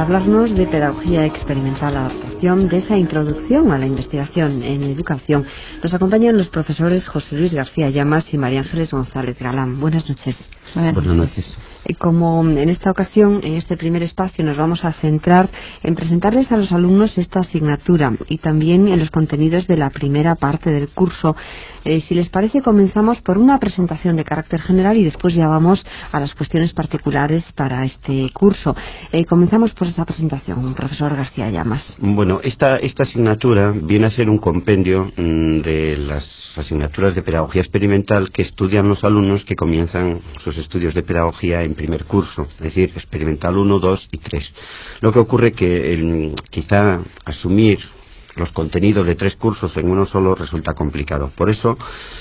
hablarnos de pedagogía experimental adaptación, de esa introducción a la investigación en educación, nos acompañan los profesores José Luis García Llamas y María Ángeles González Galán. Buenas noches. Buenas noches. Como en esta ocasión, en este primer espacio, nos vamos a centrar en presentarles a los alumnos esta asignatura y también en los contenidos de la primera parte del curso. Si les parece, comenzamos por una presentación de carácter general y después ya vamos a las cuestiones particulares para este curso. Comenzamos por esa presentación, profesor García Llamas. Bueno, esta asignatura viene a ser un compendio de las asignaturas de pedagogía experimental que estudian los alumnos que comienzan sus estudios de pedagogía en primer curso, es decir, experimental 1, 2 y 3. Lo que ocurre que quizá asumir los contenidos de 3 cursos en uno solo resulta complicado. Por eso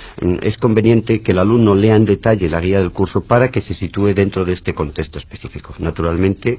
es conveniente que el alumno lea en detalle la guía del curso para que se sitúe dentro de este contexto específico. Naturalmente,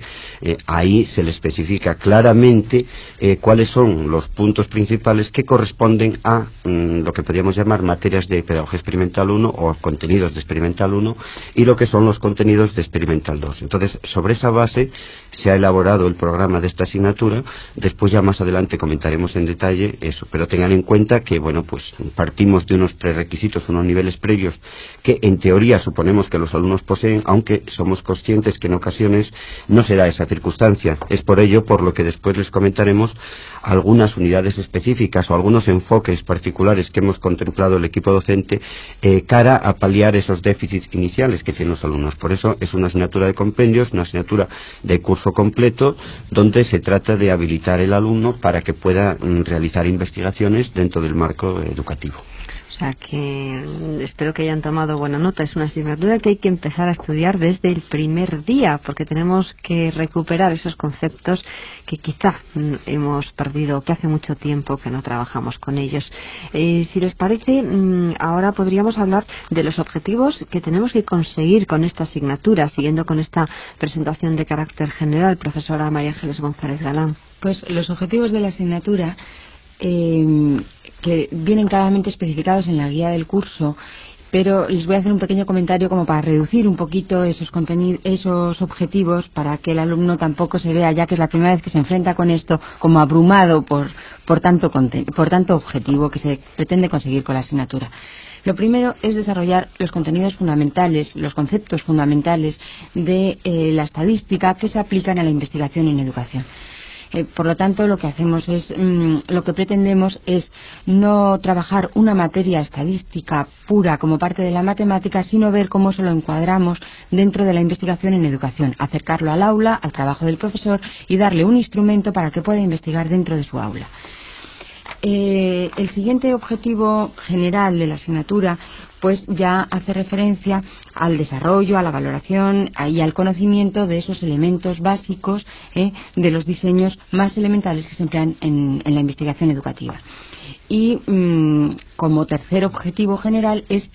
ahí se le especifica claramente cuáles son los puntos principales que corresponden a lo que podríamos llamar materias de pedagogía experimental 1 o contenidos de experimental 1 y lo que son los contenidos de experimental 2. Entonces, sobre esa base se ha elaborado el programa de esta asignatura. Después ya más adelante comentaremos en detalle eso, pero tengan en cuenta que, bueno, pues partimos de unos prerequisitos, unos niveles previos que en teoría suponemos que los alumnos poseen, aunque somos conscientes que en ocasiones no se da esa circunstancia. Es por ello por lo que después les comentaremos algunas unidades específicas o algunos enfoques particulares que hemos contemplado el equipo docente cara a paliar esos déficits iniciales que tienen los alumnos. Por eso es una asignatura de compendios, una asignatura de curso completo, donde se trata de habilitar el alumno para que pueda realizar investigaciones dentro del marco educativo. O sea que espero que hayan tomado buena nota. Es una asignatura que hay que empezar a estudiar desde el primer día, porque tenemos que recuperar esos conceptos que quizá hemos perdido, que hace mucho tiempo que no trabajamos con ellos. Si les parece, ahora podríamos hablar de los objetivos que tenemos que conseguir con esta asignatura, siguiendo con esta presentación de carácter general, profesora María Ángeles González Galán. Pues los objetivos de la asignatura que vienen claramente especificados en la guía del curso, pero les voy a hacer un pequeño comentario como para reducir un poquito esos objetivos, para que el alumno tampoco se vea, ya que es la primera vez que se enfrenta con esto, como abrumado por tanto objetivo que se pretende conseguir con la asignatura. Lo primero es desarrollar los contenidos fundamentales, los conceptos fundamentales de la estadística que se aplican a la investigación en educación. Por lo tanto, lo que pretendemos es no trabajar una materia estadística pura como parte de la matemática, sino ver cómo se lo encuadramos dentro de la investigación en educación, acercarlo al aula, al trabajo del profesor y darle un instrumento para que pueda investigar dentro de su aula. El siguiente objetivo general de la asignatura pues ya hace referencia al desarrollo, a la valoración y al conocimiento de esos elementos básicos de los diseños más elementales que se emplean en la investigación educativa. Y como tercer objetivo general es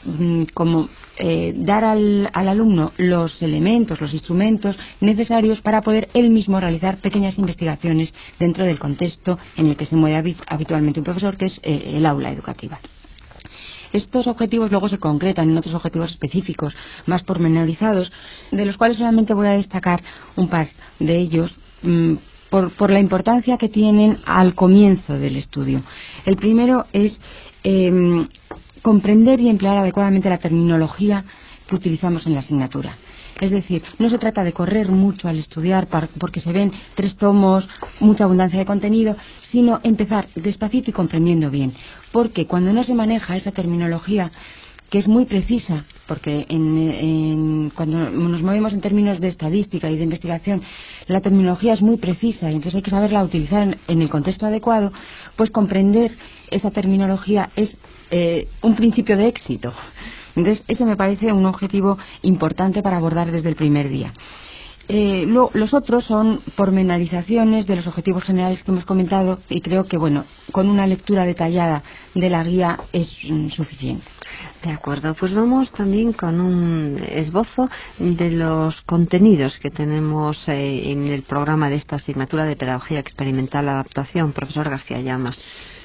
dar al alumno los elementos, los instrumentos necesarios para poder él mismo realizar pequeñas investigaciones dentro del contexto en el que se mueve habitualmente un profesor, que es el aula educativa. Estos objetivos luego se concretan en otros objetivos específicos, más pormenorizados, de los cuales solamente voy a destacar un par de ellos por la importancia que tienen al comienzo del estudio. El primero es comprender y emplear adecuadamente la terminología que utilizamos en la asignatura. Es decir, no se trata de correr mucho al estudiar porque se ven 3 tomos, mucha abundancia de contenido, sino empezar despacito y comprendiendo bien. Porque cuando no se maneja esa terminología, que es muy precisa, porque cuando nos movemos en términos de estadística y de investigación, la terminología es muy precisa y entonces hay que saberla utilizar en el contexto adecuado, pues comprender esa terminología es un principio de éxito. Entonces, eso me parece un objetivo importante para abordar desde el primer día. Los otros son pormenorizaciones de los objetivos generales que hemos comentado y creo que, bueno, con una lectura detallada de la guía es suficiente. De acuerdo, pues vamos también con un esbozo de los contenidos que tenemos en el programa de esta asignatura de Pedagogía Experimental Adaptación. Profesor García Llamas.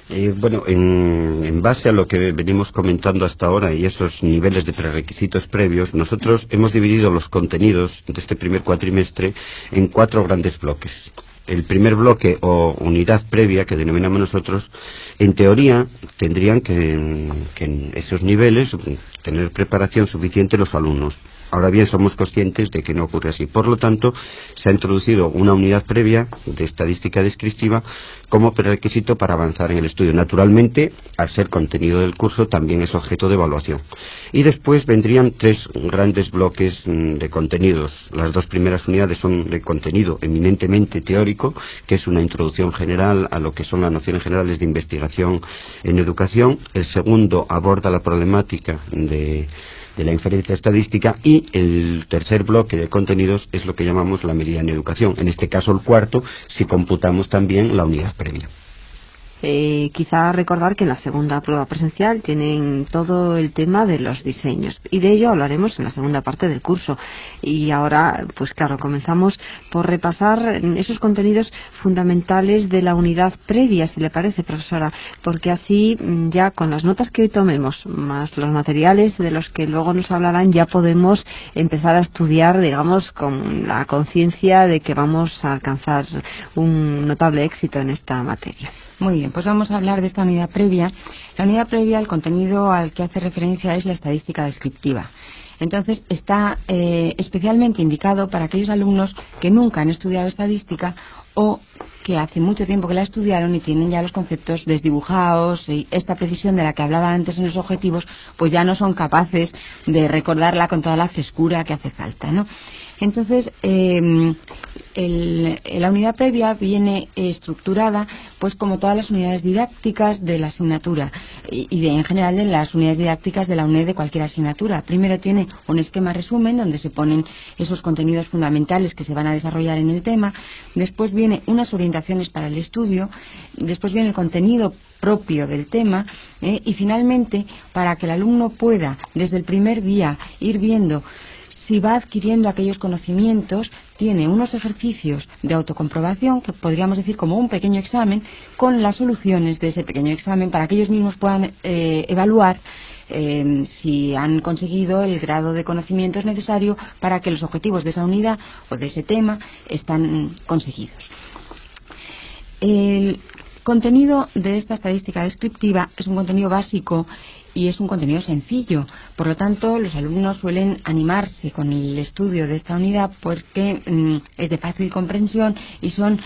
Bueno, en base a lo que venimos comentando hasta ahora y esos niveles de prerequisitos previos, nosotros hemos dividido los contenidos de este primer cuatrimestre en 4 grandes bloques. El primer bloque o unidad previa, que denominamos nosotros, en teoría tendrían que en esos niveles tener preparación suficiente los alumnos. Ahora bien, somos conscientes de que no ocurre así. Por lo tanto, se ha introducido una unidad previa de estadística descriptiva como prerequisito para avanzar en el estudio. Naturalmente, al ser contenido del curso, también es objeto de evaluación. Y después vendrían 3 grandes bloques de contenidos. Las 2 primeras unidades son de contenido eminentemente teórico, que es una introducción general a lo que son las nociones generales de investigación en educación. El segundo aborda la problemática de la inferencia estadística, y el tercer bloque de contenidos es lo que llamamos la medida en educación. En este caso el cuarto, si computamos también la unidad previa. Quizá recordar que en la segunda prueba presencial tienen todo el tema de los diseños, y de ello hablaremos en la segunda parte del curso. Y ahora, pues claro, comenzamos por repasar esos contenidos fundamentales de la unidad previa, si le parece, profesora, porque así ya con las notas que hoy tomemos, más los materiales de los que luego nos hablarán, ya podemos empezar a estudiar, digamos, con la conciencia de que vamos a alcanzar un notable éxito en esta materia. Muy bien, pues vamos a hablar de esta unidad previa. La unidad previa, el contenido al que hace referencia es la estadística descriptiva. Entonces, está especialmente indicado para aquellos alumnos que nunca han estudiado estadística o que hace mucho tiempo que la estudiaron y tienen ya los conceptos desdibujados, y esta precisión de la que hablaba antes en los objetivos, pues ya no son capaces de recordarla con toda la frescura que hace falta, ¿no? Entonces, la unidad previa viene estructurada, pues como todas las unidades didácticas de la asignatura y en general de las unidades didácticas de la UNED de cualquier asignatura. Primero tiene un esquema resumen donde se ponen esos contenidos fundamentales que se van a desarrollar en el tema. Después viene unas orientaciones para el estudio. Después viene el contenido propio del tema y finalmente, para que el alumno pueda desde el primer día ir viendo si va adquiriendo aquellos conocimientos, tiene unos ejercicios de autocomprobación, que podríamos decir como un pequeño examen, con las soluciones de ese pequeño examen para que ellos mismos puedan evaluar si han conseguido el grado de conocimientos necesario para que los objetivos de esa unidad o de ese tema están conseguidos. El contenido de esta estadística descriptiva es un contenido básico y es un contenido sencillo. Por lo tanto, los alumnos suelen animarse con el estudio de esta unidad porque es de fácil comprensión y son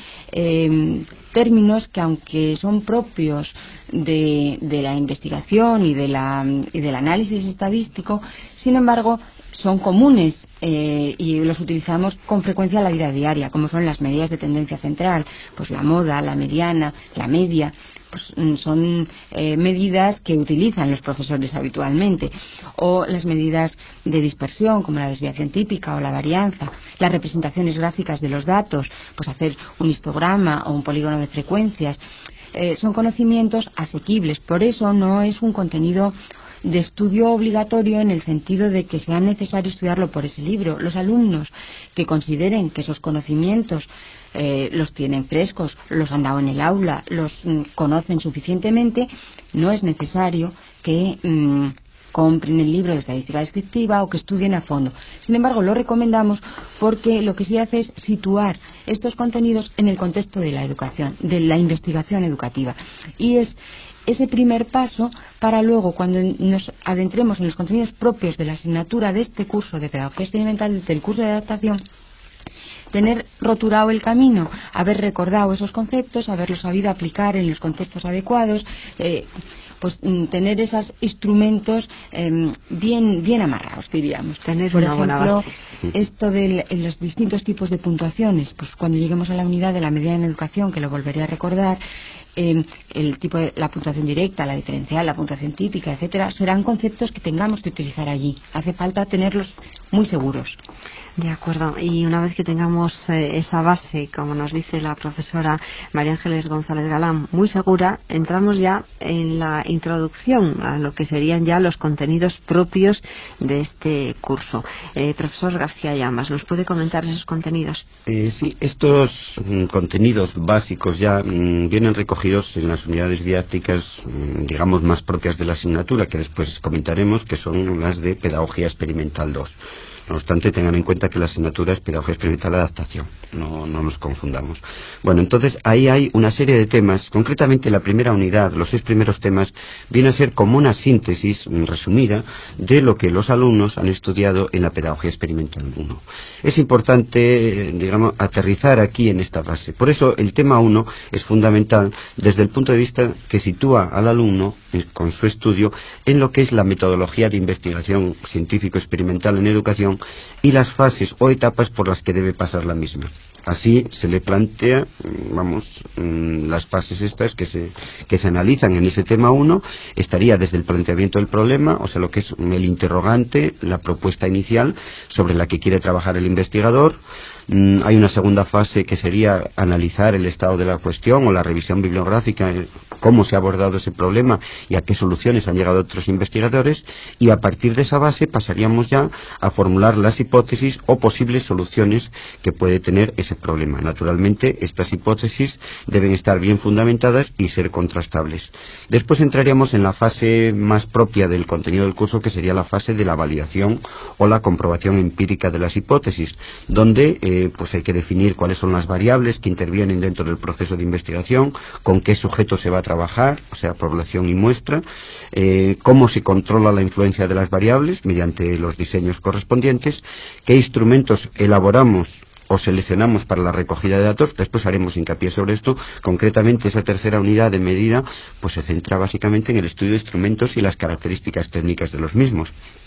términos que, aunque son propios de la investigación y del análisis estadístico, sin embargo, son comunes y los utilizamos con frecuencia en la vida diaria, como son las medidas de tendencia central, pues la moda, la mediana, la media. Pues son medidas que utilizan los profesores habitualmente, o las medidas de dispersión como la desviación típica o la varianza, las representaciones gráficas de los datos, pues hacer un histograma o un polígono de frecuencias, son conocimientos asequibles. Por eso no es un contenido de estudio obligatorio en el sentido de que sea necesario estudiarlo por ese libro. Los alumnos que consideren que esos conocimientos los tienen frescos, los han dado en el aula, los conocen suficientemente, no es necesario que compren el libro de estadística descriptiva o que estudien a fondo. Sin embargo, lo recomendamos porque lo que sí hace es situar estos contenidos en el contexto de la educación, de la investigación educativa. Y es ese primer paso para luego, cuando nos adentremos en los contenidos propios de la asignatura de este curso de pedagogía experimental, del curso de adaptación, tener roturado el camino, haber recordado esos conceptos, haberlos sabido aplicar en los contextos adecuados, pues tener esos instrumentos bien amarrados, diríamos. Tener por una buena ejemplo, base. esto de los distintos tipos de puntuaciones, pues cuando lleguemos a la unidad de la medida en educación, que lo volveré a recordar, el tipo de la puntuación directa, la diferencial, la puntuación típica, etcétera, serán conceptos que tengamos que utilizar allí. Hace falta tenerlos muy seguros. De acuerdo, y una vez que tengamos esa base, como nos dice la profesora María Ángeles González Galán, muy segura, entramos ya en la introducción a lo que serían ya los contenidos propios de este curso. Profesor García Llamas, ¿nos puede comentar esos contenidos? Sí, estos contenidos básicos ya vienen recogidos recogidos en las unidades didácticas, digamos, más propias de la asignatura, que después comentaremos, que son las de Pedagogía Experimental 2. No obstante, tengan en cuenta que la asignatura es Pedagogía Experimental Adaptación, no nos confundamos. Bueno, entonces ahí hay una serie de temas, concretamente la primera unidad, los 6 primeros temas, viene a ser como una síntesis resumida de lo que los alumnos han estudiado en la Pedagogía Experimental 1. Es importante, digamos, aterrizar aquí en esta fase. Por eso el tema 1 es fundamental desde el punto de vista que sitúa al alumno con su estudio en lo que es la metodología de investigación científico-experimental en educación y las fases o etapas por las que debe pasar la misma. Así se le plantea, las fases estas que se analizan en ese tema 1, estaría desde el planteamiento del problema, o sea, lo que es el interrogante, la propuesta inicial sobre la que quiere trabajar el investigador. Hay una segunda fase que sería analizar el estado de la cuestión o la revisión bibliográfica, cómo se ha abordado ese problema y a qué soluciones han llegado otros investigadores, y a partir de esa base pasaríamos ya a formular las hipótesis o posibles soluciones que puede tener ese problema. Naturalmente, estas hipótesis deben estar bien fundamentadas y ser contrastables. Después entraríamos en la fase más propia del contenido del curso, que sería la fase de la validación o la comprobación empírica de las hipótesis, donde pues hay que definir cuáles son las variables que intervienen dentro del proceso de investigación, con qué sujeto se va a trabajar, o sea, población y muestra, cómo se controla la influencia de las variables mediante los diseños correspondientes, qué instrumentos elaboramos o seleccionamos para la recogida de datos. Después haremos hincapié sobre esto. Concretamente, esa tercera unidad de medida pues se centra básicamente en el estudio de instrumentos y las características técnicas de los mismos.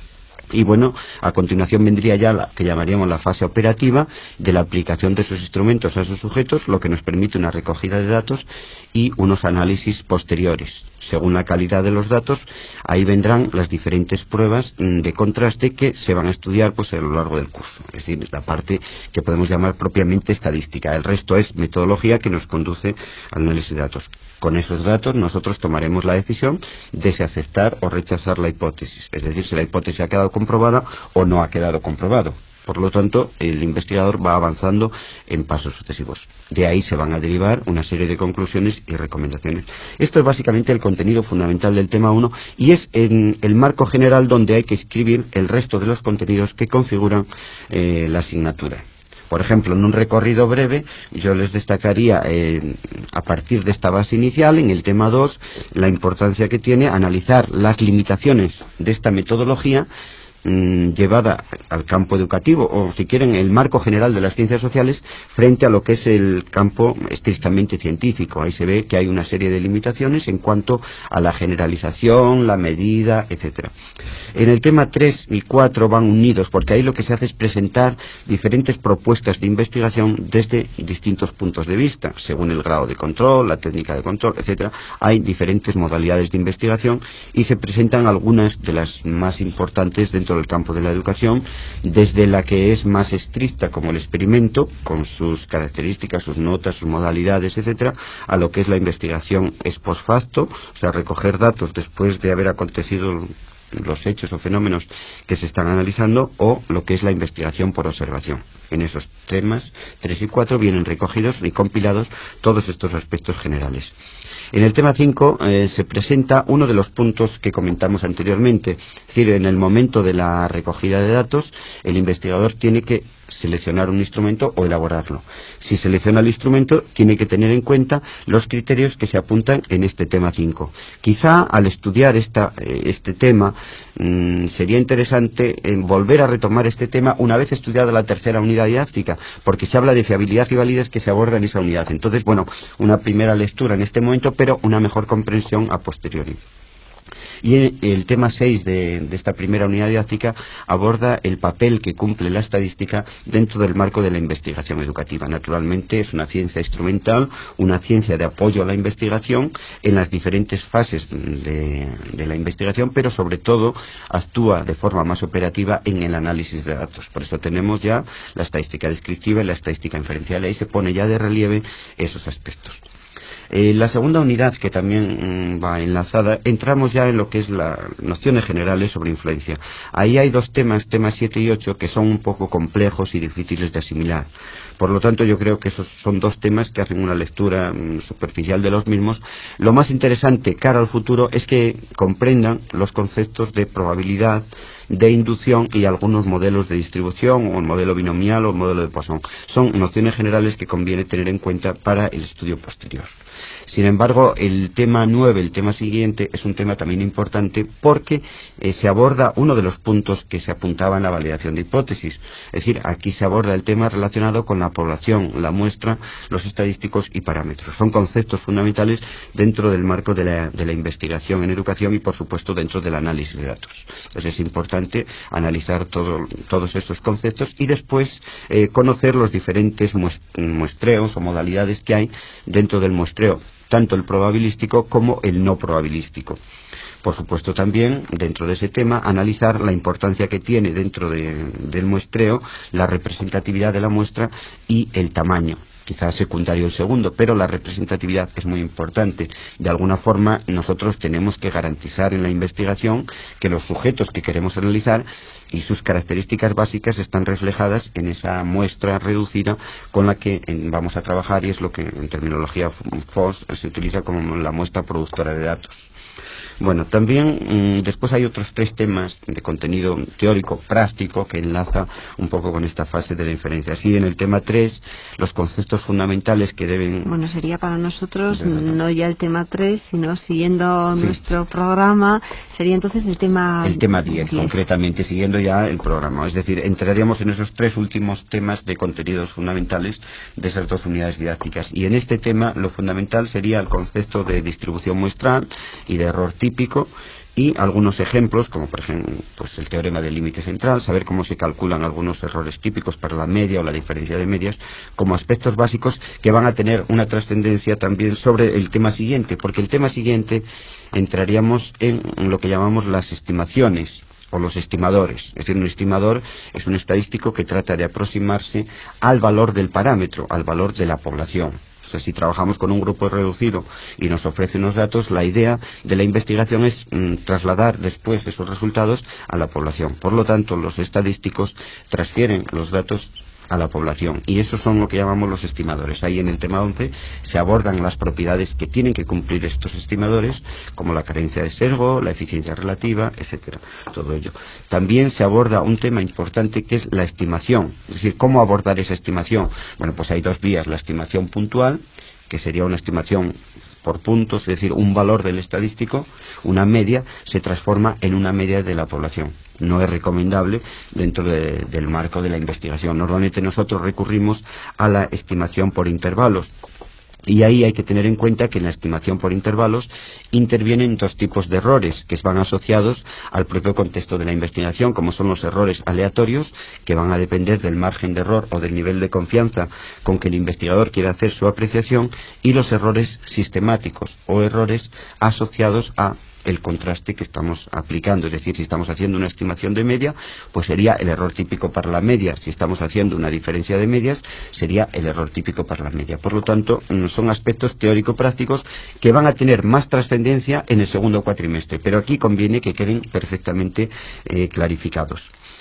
Y bueno, a continuación vendría ya la que llamaríamos la fase operativa de la aplicación de esos instrumentos a esos sujetos, lo que nos permite una recogida de datos y unos análisis posteriores. Según la calidad de los datos, ahí vendrán las diferentes pruebas de contraste que se van a estudiar pues a lo largo del curso. Es decir, es la parte que podemos llamar propiamente estadística. El resto es metodología que nos conduce al análisis de datos. Con esos datos nosotros tomaremos la decisión de si aceptar o rechazar la hipótesis. Es decir, si la hipótesis ha quedado comprobada o no ha quedado comprobado. Por lo tanto, el investigador va avanzando en pasos sucesivos. De ahí se van a derivar una serie de conclusiones y recomendaciones. Esto es básicamente el contenido fundamental del tema 1 y es en el marco general donde hay que escribir el resto de los contenidos que configuran la asignatura. Por ejemplo, en un recorrido breve, yo les destacaría, a partir de esta base inicial, en el tema 2, la importancia que tiene analizar las limitaciones de esta metodología llevada al campo educativo, o si quieren el marco general de las ciencias sociales frente a lo que es el campo estrictamente científico. Ahí se ve que hay una serie de limitaciones en cuanto a la generalización, la medida, etcétera. En el tema 3 y 4 van unidos, porque ahí lo que se hace es presentar diferentes propuestas de investigación desde distintos puntos de vista, según el grado de control, la técnica de control, etcétera. Hay diferentes modalidades de investigación y se presentan algunas de las más importantes dentro del campo de la educación, desde la que es más estricta, como el experimento, con sus características, sus notas, sus modalidades, etcétera, a lo que es la investigación ex post facto, o sea, recoger datos después de haber acontecido los hechos o fenómenos que se están analizando, o lo que es la investigación por observación. En esos temas 3 y 4 vienen recogidos y compilados todos estos aspectos generales. En el tema 5 se presenta uno de los puntos que comentamos anteriormente, es decir, en el momento de la recogida de datos, el investigador tiene que seleccionar un instrumento o elaborarlo. Si selecciona el instrumento, tiene que tener en cuenta los criterios que se apuntan en este tema 5. Quizá al estudiar este tema sería interesante volver a retomar este tema una vez estudiada la tercera unidad didáctica, porque se habla de fiabilidad y validez que se aborda en esa unidad. Entonces, bueno, una primera lectura en este momento, pero una mejor comprensión a posteriori. Y el tema 6 de esta primera unidad didáctica aborda el papel que cumple la estadística dentro del marco de la investigación educativa. Naturalmente es una ciencia instrumental, una ciencia de apoyo a la investigación en las diferentes fases de la investigación, pero sobre todo actúa de forma más operativa en el análisis de datos. Por eso tenemos ya la estadística descriptiva y la estadística inferencial, y ahí se pone ya de relieve esos aspectos. La segunda unidad, que también va enlazada, entramos ya en lo que es las nociones generales sobre influencia. Ahí hay dos temas 7 y 8, que son un poco complejos y difíciles de asimilar. Por lo tanto, yo creo que esos son dos temas que hacen una lectura superficial de los mismos. Lo más interesante cara al futuro es que comprendan los conceptos de probabilidad, de inducción y algunos modelos de distribución, o el modelo binomial o el modelo de Poisson. Son nociones generales que conviene tener en cuenta para el estudio posterior. Sin embargo, el tema 9, el tema siguiente, es un tema también importante porque se aborda uno de los puntos que se apuntaba en la validación de hipótesis. Es decir, aquí se aborda el tema relacionado con la población, la muestra, los estadísticos y parámetros. Son conceptos fundamentales dentro del marco de la investigación en educación y, por supuesto, dentro del análisis de datos. Entonces es importante analizar todos estos conceptos y después conocer los diferentes muestreos o modalidades que hay dentro del muestreo, tanto el probabilístico como el no probabilístico. Por supuesto, también, dentro de ese tema, analizar la importancia que tiene dentro del muestreo la representatividad de la muestra y el tamaño. Quizás secundario el segundo, pero la representatividad es muy importante. De alguna forma, nosotros tenemos que garantizar en la investigación que los sujetos que queremos analizar y sus características básicas están reflejadas en esa muestra reducida con la que vamos a trabajar, y es lo que en terminología FOSS se utiliza como la muestra productora de datos. Bueno, también después hay otros 3 temas de contenido teórico práctico que enlaza un poco con esta fase de la inferencia. Así, en el tema 3, los conceptos fundamentales que deben... Bueno, sería para nosotros no ya el tema 3, sino siguiendo nuestro programa, sería entonces el tema 10, concretamente, siguiendo ya el programa. Es decir, entraríamos en esos 3 últimos temas de contenidos fundamentales de esas 2 unidades didácticas. Y en este tema, lo fundamental sería el concepto de distribución muestral y de error típico, y algunos ejemplos, como por ejemplo pues el teorema del límite central, saber cómo se calculan algunos errores típicos para la media o la diferencia de medias, como aspectos básicos que van a tener una trascendencia también sobre el tema siguiente, porque el tema siguiente entraríamos en lo que llamamos las estimaciones o los estimadores. Es decir, un estimador es un estadístico que trata de aproximarse al valor del parámetro, al valor de la población. O sea, si trabajamos con un grupo reducido y nos ofrece unos datos, la idea de la investigación es trasladar después esos resultados a la población. Por lo tanto, los estadísticos transfieren los datos a la población, y esos son lo que llamamos los estimadores. Ahí en el tema 11 se abordan las propiedades que tienen que cumplir estos estimadores, como la carencia de sesgo, la eficiencia relativa, etcétera, todo ello. También se aborda un tema importante que es la estimación, es decir, cómo abordar esa estimación. Bueno, pues hay 2 vías: la estimación puntual, que sería una estimación por puntos, es decir, un valor del estadístico, una media, se transforma en una media de la población. No es recomendable dentro del marco de la investigación. Normalmente nosotros recurrimos a la estimación por intervalos. Y ahí hay que tener en cuenta que en la estimación por intervalos intervienen 2 tipos de errores que van asociados al propio contexto de la investigación, como son los errores aleatorios, que van a depender del margen de error o del nivel de confianza con que el investigador quiera hacer su apreciación, y los errores sistemáticos o errores asociados a el contraste que estamos aplicando. Es decir, si estamos haciendo una estimación de media, pues sería el error típico para la media. Si estamos haciendo una diferencia de medias, sería el error típico para la media. Por lo tanto, son aspectos teórico-prácticos que van a tener más trascendencia en el segundo cuatrimestre, pero aquí conviene que queden perfectamente clarificados.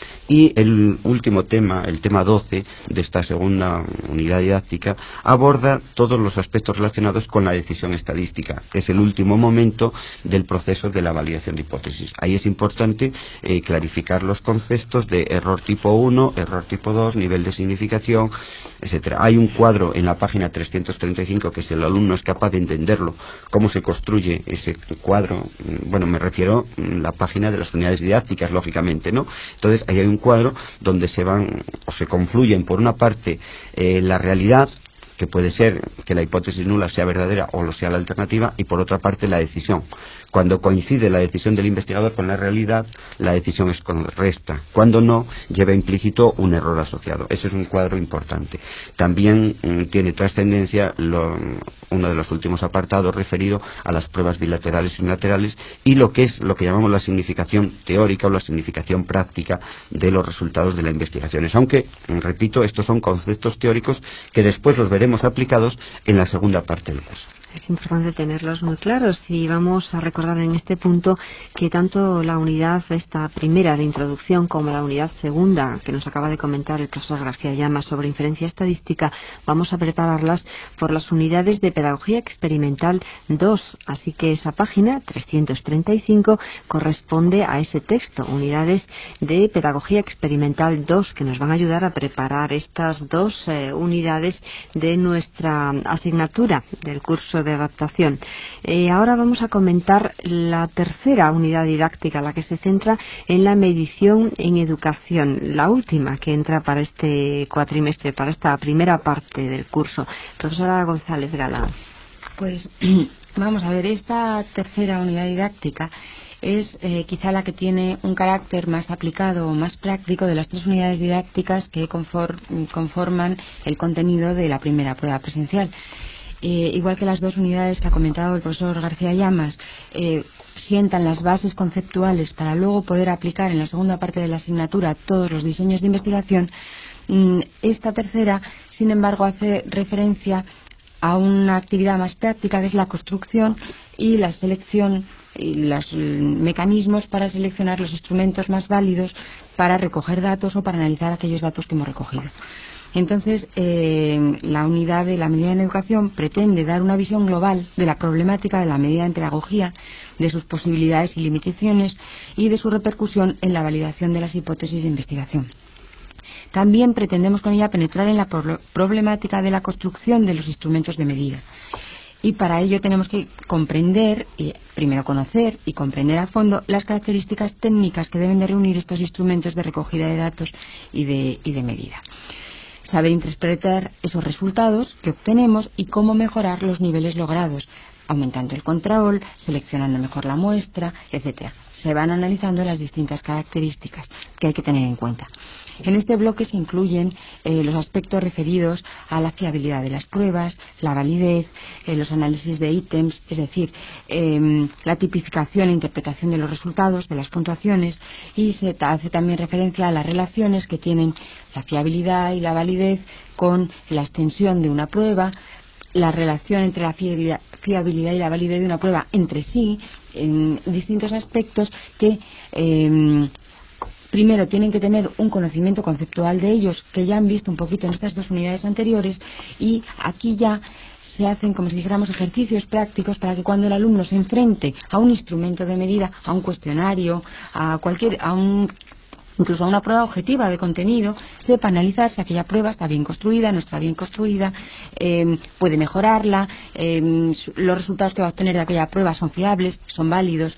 Y el último tema, el tema 12 de esta segunda unidad didáctica, aborda todos los aspectos relacionados con la decisión estadística, que es el último momento del proceso de la validación de hipótesis. Ahí es importante clarificar los conceptos de error tipo 1, error tipo 2, nivel de significación, etcétera. Hay un cuadro en la página 335 que, si el alumno es capaz de entenderlo, cómo se construye ese cuadro, bueno, me refiero a la página de las unidades didácticas, lógicamente, ¿no? Entonces, ahí hay un cuadro donde se van o se confluyen, por una parte, la realidad, que puede ser que la hipótesis nula sea verdadera o lo sea la alternativa, y por otra parte la decisión. Cuando coincide la decisión del investigador con la realidad, la decisión es correcta. Cuando no, lleva implícito un error asociado. Ese es un cuadro importante. También tiene trascendencia uno de los últimos apartados referido a las pruebas bilaterales y unilaterales, y lo que llamamos la significación teórica o la significación práctica de los resultados de las investigaciones. Aunque, repito, estos son conceptos teóricos que después los veremos veremos aplicados en la segunda parte del curso. Es importante tenerlos muy claros y vamos a recordar en este punto que tanto la unidad esta primera de introducción como la unidad segunda que nos acaba de comentar el profesor García Llamas sobre inferencia estadística, vamos a prepararlas por las unidades de pedagogía experimental 2, así que esa página 335 corresponde a ese texto, unidades de pedagogía experimental 2, que nos van a ayudar a preparar estas dos unidades de nuestra asignatura del curso de adaptación. Ahora vamos a comentar la tercera unidad didáctica, la que se centra en la medición en educación, la última que entra para este cuatrimestre, para esta primera parte del curso. Profesora González Galán. Pues vamos a ver, esta tercera unidad didáctica es quizá la que tiene un carácter más aplicado o más práctico de las tres unidades didácticas que conforman el contenido de la primera prueba presencial. Igual que las dos unidades que ha comentado el profesor García Llamas sientan las bases conceptuales para luego poder aplicar en la segunda parte de la asignatura todos los diseños de investigación, esta tercera, sin embargo, hace referencia a una actividad más práctica, que es la construcción y la selección y los mecanismos para seleccionar los instrumentos más válidos para recoger datos o para analizar aquellos datos que hemos recogido. Entonces, la unidad de la medida en educación pretende dar una visión global de la problemática de la medida en pedagogía, de sus posibilidades y limitaciones y de su repercusión en la validación de las hipótesis de investigación. También pretendemos con ella penetrar en la problemática de la construcción de los instrumentos de medida. Y para ello tenemos que comprender, y primero conocer y comprender a fondo las características técnicas que deben de reunir estos instrumentos de recogida de datos y de medida. Saber interpretar esos resultados que obtenemos y cómo mejorar los niveles logrados, aumentando el control, seleccionando mejor la muestra, etcétera. Se van analizando las distintas características que hay que tener en cuenta. En este bloque se incluyen los aspectos referidos a la fiabilidad de las pruebas, la validez, los análisis de ítems, es decir, la tipificación e interpretación de los resultados, de las puntuaciones, y se hace también referencia a las relaciones que tienen la fiabilidad y la validez con la extensión de una prueba, la relación entre la fiabilidad y la validez de una prueba entre sí, en distintos aspectos que primero tienen que tener un conocimiento conceptual de ellos, que ya han visto un poquito en estas dos unidades anteriores, y aquí ya se hacen, como si dijéramos, ejercicios prácticos para que cuando el alumno se enfrente a un instrumento de medida, a un cuestionario, incluso a una prueba objetiva de contenido, sepa analizar si aquella prueba está bien construida, no está bien construida, puede mejorarla, los resultados que va a obtener de aquella prueba son fiables, son válidos,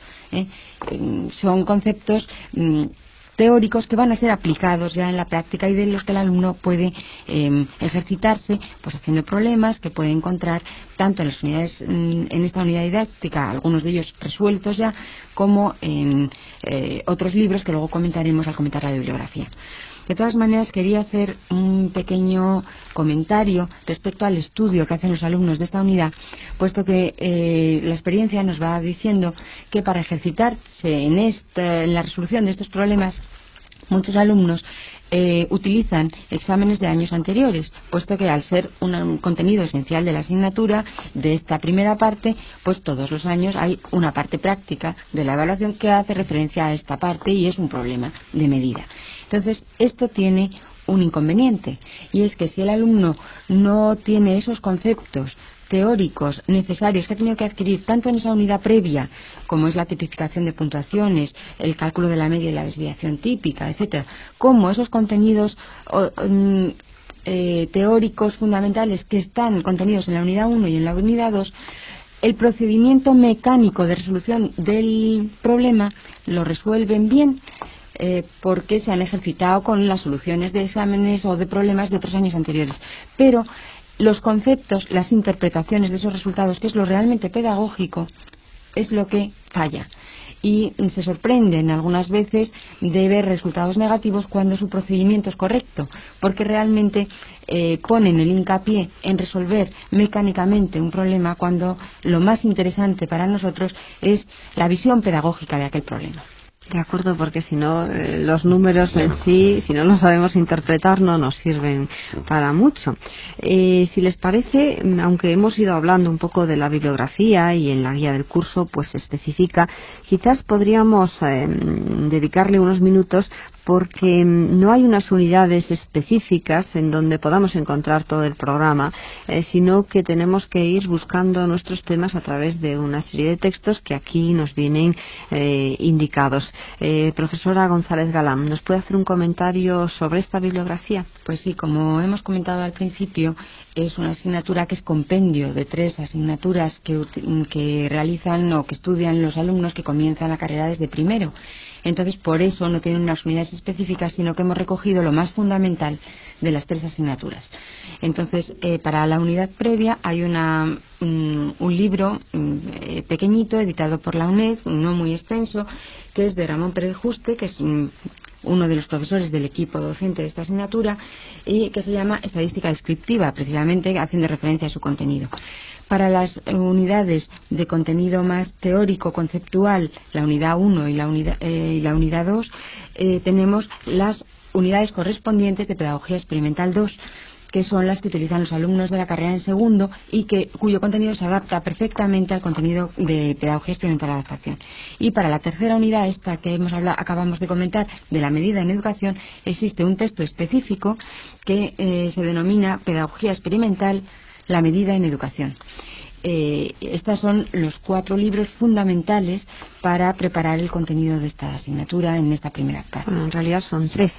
son conceptos teóricos que van a ser aplicados ya en la práctica y de los que el alumno puede ejercitarse pues haciendo problemas que puede encontrar tanto en las unidades, en esta unidad didáctica, algunos de ellos resueltos ya, como en otros libros que luego comentaremos al comentar la bibliografía. De todas maneras, quería hacer un pequeño comentario respecto al estudio que hacen los alumnos de esta unidad, puesto que la experiencia nos va diciendo que para ejercitarse en la resolución de estos problemas, muchos alumnos utilizan exámenes de años anteriores, puesto que al ser un contenido esencial de la asignatura de esta primera parte, pues todos los años hay una parte práctica de la evaluación que hace referencia a esta parte y es un problema de medida. Entonces, esto tiene un inconveniente, y es que si el alumno no tiene esos conceptos teóricos necesarios que ha tenido que adquirir tanto en esa unidad previa, como es la tipificación de puntuaciones, el cálculo de la media y la desviación típica, etcétera, como esos contenidos teóricos fundamentales que están contenidos en la unidad 1 y en la unidad 2, el procedimiento mecánico de resolución del problema lo resuelven bien, porque se han ejercitado con las soluciones de exámenes o de problemas de otros años anteriores. Pero los conceptos, las interpretaciones de esos resultados, que es lo realmente pedagógico, es lo que falla. Y se sorprenden algunas veces de ver resultados negativos cuando su procedimiento es correcto, porque realmente ponen el hincapié en resolver mecánicamente un problema cuando lo más interesante para nosotros es la visión pedagógica de aquel problema. De acuerdo, porque si no, los números en sí, si no los sabemos interpretar, no nos sirven para mucho. Si les parece, aunque hemos ido hablando un poco de la bibliografía y en la guía del curso, pues se especifica, quizás podríamos dedicarle unos minutos porque no hay unas unidades específicas en donde podamos encontrar todo el programa, sino que tenemos que ir buscando nuestros temas a través de una serie de textos que aquí nos vienen indicados. Profesora González Galán, ¿nos puede hacer un comentario sobre esta bibliografía? Pues sí, como hemos comentado al principio, es una asignatura que es compendio de 3 asignaturas que realizan o que estudian los alumnos que comienzan la carrera desde primero. Entonces, por eso no tienen unas unidades específicas, sino que hemos recogido lo más fundamental de las 3 asignaturas. Entonces, para la unidad previa hay un libro pequeñito, editado por la UNED, no muy extenso, que es de Ramón Pérez Juste, que es uno de los profesores del equipo docente de esta asignatura, y que se llama Estadística Descriptiva, precisamente haciendo referencia a su contenido. Para las unidades de contenido más teórico, conceptual, la unidad 1 y la unidad 2, tenemos las unidades correspondientes de Pedagogía Experimental 2, que son las que utilizan los alumnos de la carrera en segundo y cuyo contenido se adapta perfectamente al contenido de Pedagogía Experimental Adaptación. Y para la tercera unidad, esta que acabamos de comentar, de la medida en educación, existe un texto específico que se denomina Pedagogía Experimental, la medida en educación. Estos son los 4 libros fundamentales para preparar el contenido de esta asignatura en esta primera parte. Bueno, en realidad son 3.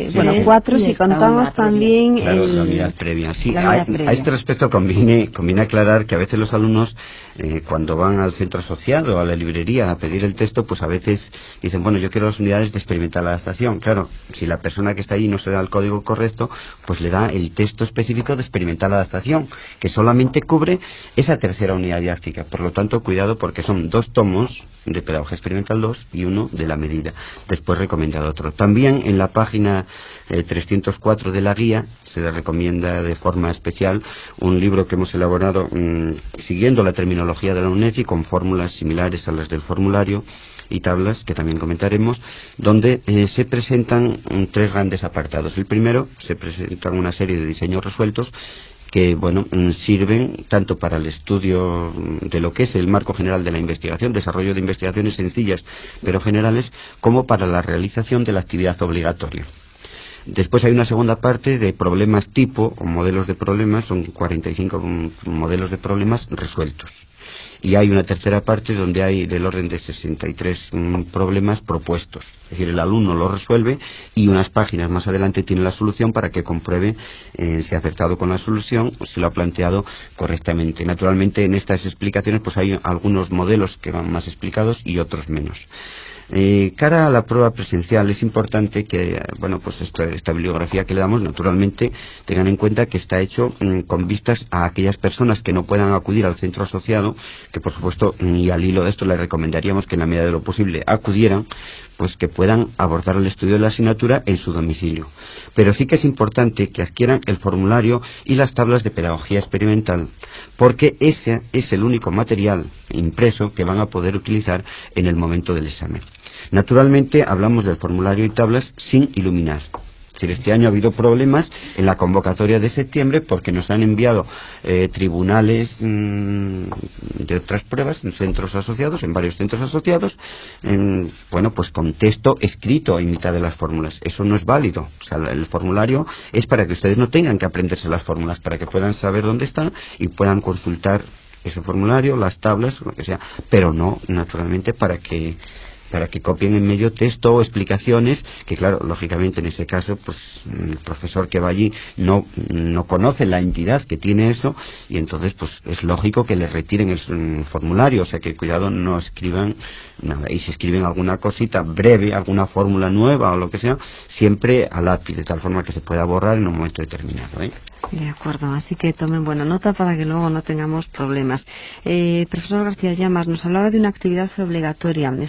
4 si contamos también claro, la unidad previa. Sí, a este respecto conviene aclarar que a veces los alumnos, cuando van al centro asociado o a la librería a pedir el texto, pues a veces dicen, bueno, yo quiero las unidades de experimental adaptación. Claro, si la persona que está allí no se da el código correcto, pues le da el texto específico de experimental adaptación, que solamente cubre esa tercera unidad didáctica. Por lo tanto, cuidado, porque son 2 tomos de Pedagogía Experimental 2 y 1 de la medida. Después recomendado otro. También en la página 304 de la guía se le recomienda de forma especial un libro que hemos elaborado siguiendo la terminología de la UNED y con fórmulas similares a las del formulario y tablas, que también comentaremos, donde se presentan 3 grandes apartados. El primero, se presentan una serie de diseños resueltos que, bueno, sirven tanto para el estudio de lo que es el marco general de la investigación, desarrollo de investigaciones sencillas pero generales, como para la realización de la actividad obligatoria. Después hay una segunda parte de problemas tipo o modelos de problemas, son 45 modelos de problemas resueltos. Y hay una tercera parte donde hay del orden de 63 problemas propuestos. Es decir, el alumno lo resuelve y unas páginas más adelante tiene la solución para que compruebe si ha acertado con la solución o si lo ha planteado correctamente. Naturalmente, en estas explicaciones pues hay algunos modelos que van más explicados y otros menos. Cara a la prueba presencial es importante que, bueno, pues esta bibliografía que le damos, naturalmente tengan en cuenta que está hecho con vistas a aquellas personas que no puedan acudir al centro asociado, que por supuesto, y al hilo de esto les recomendaríamos que en la medida de lo posible acudieran, pues que puedan abordar el estudio de la asignatura en su domicilio. Pero sí que es importante que adquieran el formulario y las tablas de pedagogía experimental, porque ese es el único material impreso que van a poder utilizar en el momento del examen. Naturalmente hablamos del formulario y tablas sin iluminar. Es decir, este año ha habido problemas en la convocatoria de septiembre porque nos han enviado tribunales de otras pruebas en centros asociados, en varios centros asociados, bueno, pues con texto escrito en mitad de las fórmulas. Eso no es válido. O sea, el formulario es para que ustedes no tengan que aprenderse las fórmulas, para que puedan saber dónde están y puedan consultar ese formulario, las tablas, lo que sea, pero no, naturalmente, para que copien en medio texto o explicaciones que, claro, lógicamente en ese caso pues el profesor que va allí no conoce la entidad que tiene eso y entonces pues es lógico que le retiren el formulario. O sea que cuidado, no escriban nada, y si escriben alguna cosita breve, alguna fórmula nueva o lo que sea, siempre a lápiz, de tal forma que se pueda borrar en un momento determinado, ¿eh? De acuerdo, así que tomen buena nota para que luego no tengamos problemas. Profesor García Llamas, nos hablaba de una actividad obligatoria. Estamos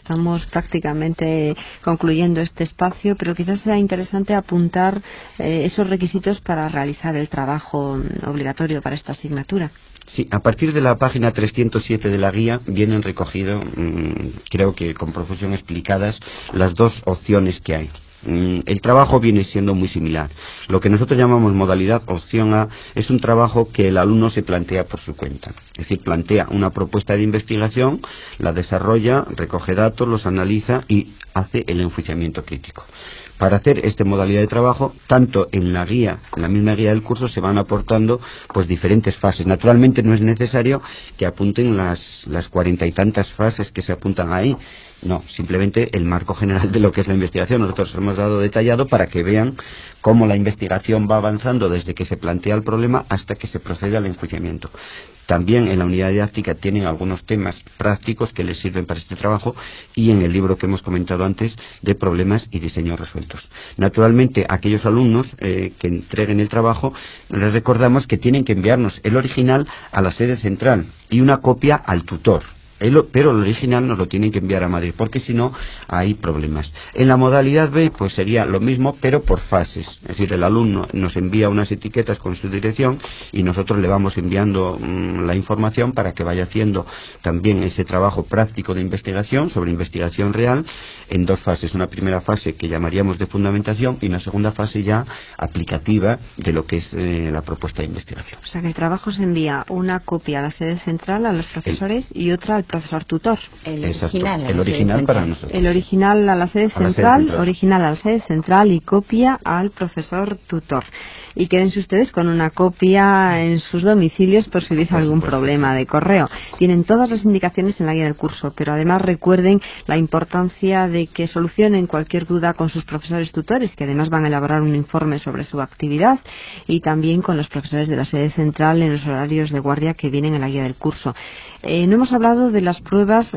prácticamente concluyendo este espacio, pero quizás sea interesante apuntar esos requisitos para realizar el trabajo obligatorio para esta asignatura. Sí, a partir de la página 307 de la guía vienen recogidos, creo que con profusión explicadas, las dos opciones que hay. El trabajo viene siendo muy similar. Lo que nosotros llamamos modalidad opción A es un trabajo que el alumno se plantea por su cuenta. Es decir, plantea una propuesta de investigación, la desarrolla, recoge datos, los analiza y hace el enjuiciamiento crítico. Para hacer esta modalidad de trabajo, tanto en la guía, en la misma guía del curso, se van aportando pues diferentes fases. Naturalmente no es necesario que apunten las 40 y tantas fases que se apuntan ahí. No, simplemente el marco general de lo que es la investigación. Nosotros hemos dado detallado para que vean cómo la investigación va avanzando desde que se plantea el problema hasta que se procede al enjuiciamiento. También en la unidad didáctica tienen algunos temas prácticos que les sirven para este trabajo y en el libro que hemos comentado antes de problemas y diseños resueltos. Naturalmente, aquellos alumnos que entreguen el trabajo, les recordamos que tienen que enviarnos el original a la sede central y una copia al tutor. Pero el original nos lo tienen que enviar a Madrid, porque si no hay problemas. En la modalidad B pues sería lo mismo, pero por fases. Es decir, el alumno nos envía unas etiquetas con su dirección y nosotros le vamos enviando la información para que vaya haciendo también ese trabajo práctico de investigación, sobre investigación real, en dos fases. Una primera fase que llamaríamos de fundamentación y una segunda fase ya aplicativa de lo que es la propuesta de investigación. O sea que el trabajo se envía una copia a la sede central, a los profesores, y otra al profesor tutor. El original para nosotros. El original a la sede central, original a la sede central y copia al profesor tutor. Y quédense ustedes con una copia en sus domicilios por si hubiese algún problema de correo. Tienen todas las indicaciones en la guía del curso, pero además recuerden la importancia de que solucionen cualquier duda con sus profesores tutores, que además van a elaborar un informe sobre su actividad, y también con los profesores de la sede central en los horarios de guardia que vienen en la guía del curso. No hemos hablado de las pruebas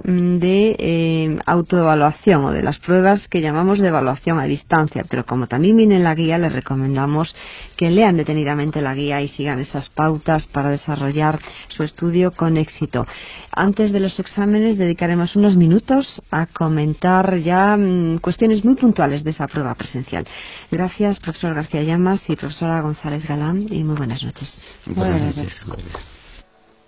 de autoevaluación o de las pruebas que llamamos de evaluación a distancia, pero como también viene en la guía, les recomendamos que lean detenidamente la guía y sigan esas pautas para desarrollar su estudio con éxito. Antes de los exámenes dedicaremos unos minutos a comentar ya cuestiones muy puntuales de esa prueba presencial. Gracias, profesor García Llamas y profesora González Galán, y muy buenas noches. Buenas noches.